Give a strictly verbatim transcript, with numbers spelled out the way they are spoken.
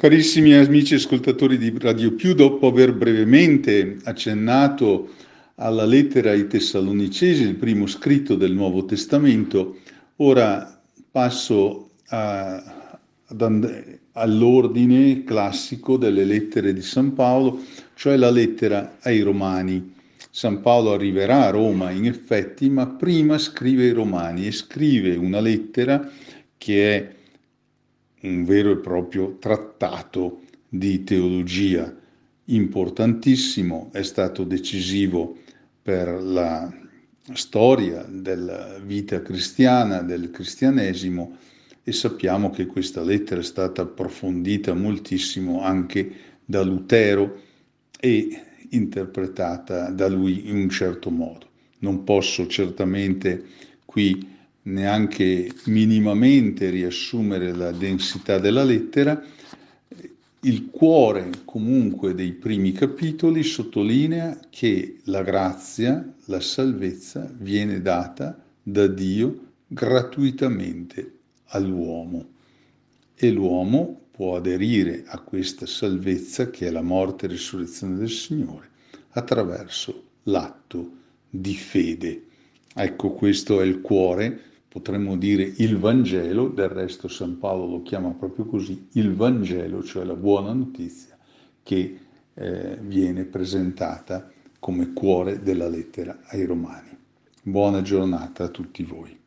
Carissimi amici ascoltatori di Radio Più, dopo aver brevemente accennato alla lettera ai Tessalonicesi, il primo scritto del Nuovo Testamento, ora passo a- ad and- all'ordine classico delle lettere di San Paolo, cioè la lettera ai Romani. San Paolo arriverà a Roma in effetti, ma prima scrive ai Romani e scrive una lettera che è un vero e proprio trattato di teologia importantissimo, è stato decisivo per la storia della vita cristiana, del cristianesimo, e sappiamo che questa lettera è stata approfondita moltissimo anche da Lutero e interpretata da lui in un certo modo. Non posso certamente qui neanche minimamente riassumere la densità della lettera. Il cuore comunque dei primi capitoli sottolinea che la grazia, la salvezza viene data da Dio gratuitamente all'uomo e l'uomo può aderire a questa salvezza che è la morte e risurrezione del Signore attraverso l'atto di fede. Ecco, questo è il cuore, potremmo dire il Vangelo, del resto San Paolo lo chiama proprio così, il Vangelo, cioè la buona notizia che eh, viene presentata come cuore della lettera ai Romani. Buona giornata a tutti voi.